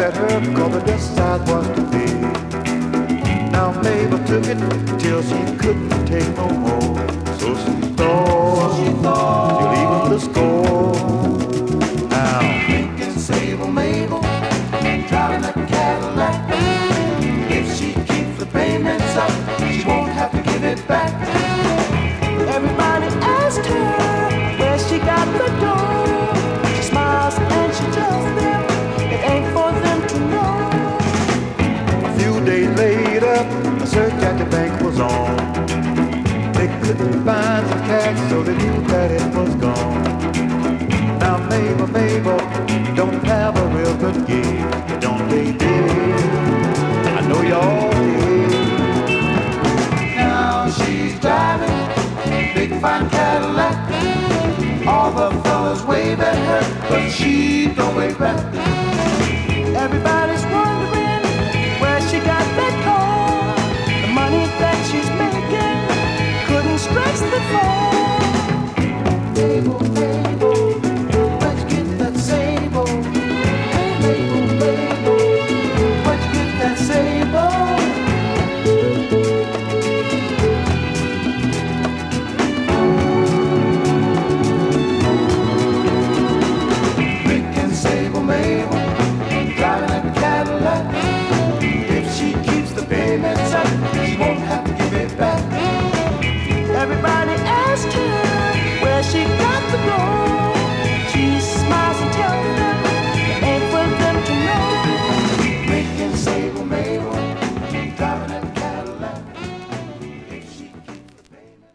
at her cause the best size was too big. Now Mabel took it till she couldn't take no more. So she thought she'll even the score. Now think it's Sable Mabel driving a Cadillac. If she keeps the payments up, she won't have to give it back. Everybody asked her where she got the dough. She smiles and she tells them it ain't for them to know. a few days later, a search at the bank was on. They couldn't find some cash, so they knew that it was gone. Now Mabel don't have a real good gig, don't they, dear? I know y'all did. Now she's driving a big fine Cadillac. All the fellas wave at her, but she don't wave back.